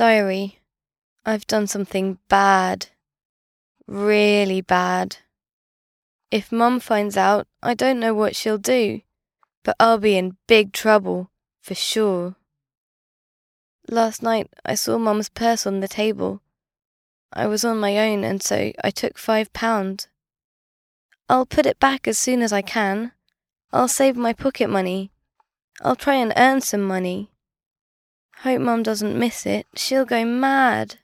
Diary, I've done something bad. Really bad. If Mum finds out, I don't know what she'll do, but I'll be in big trouble, for sure. Last night I saw Mum's purse on the table. I was on my own and so I took £5. I'll put it back as soon as I can. I'll save my pocket money. I'll try and earn some money. Hope Mum doesn't miss it. She'll go mad.